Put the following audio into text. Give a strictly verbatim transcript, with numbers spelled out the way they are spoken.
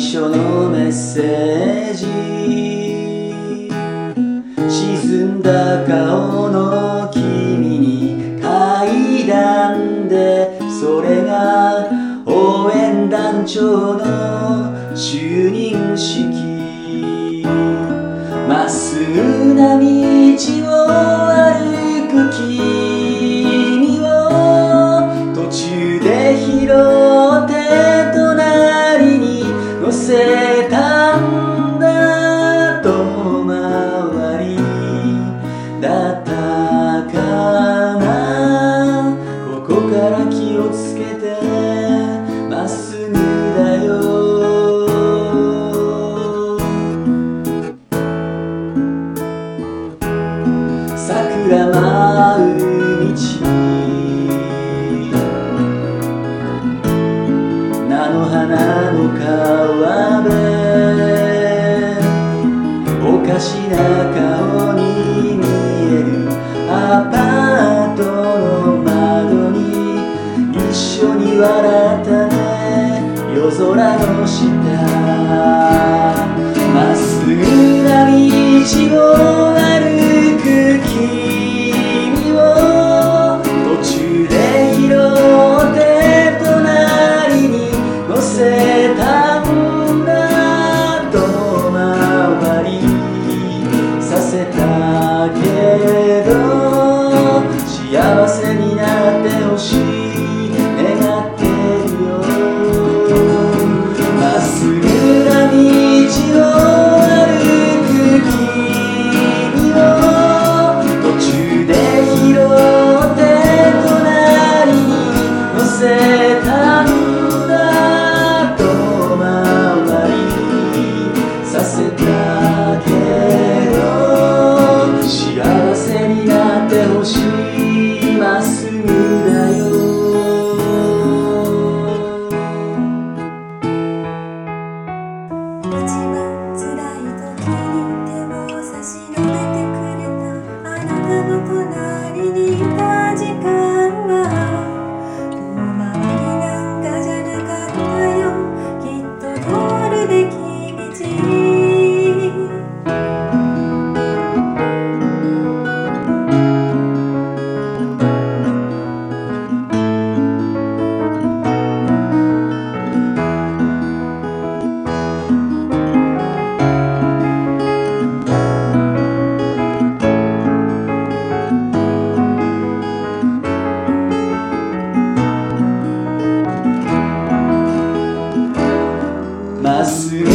初のメッセージ、沈んだ顔の君に階段で、それが応援団長の就任式。まっすぐな道を歩く君を途中で拾って隣に乗せたんだ。遠回りだったかな。ここから気をつけてまっすぐだよ。桜舞う道、菜の花の川辺、おかしな顔に見えるアパートの窓に、一緒に笑ったね夜空の下。まっすぐな道を歩く君を途中で拾って隣に乗せたんだ。遠回りさせたけど幸せになってほしい願ってるよ。まっすぐな道を歩く君を途中で拾って隣に乗せたんだ。遠回りさせたけど幸せになってほしいまっすぐだよ。 一番辛い時に手を差し伸べてくれたあなたの隣にいた時間は遠回りなんかじゃなかったよ。きっと通るべき道。 まっすぐ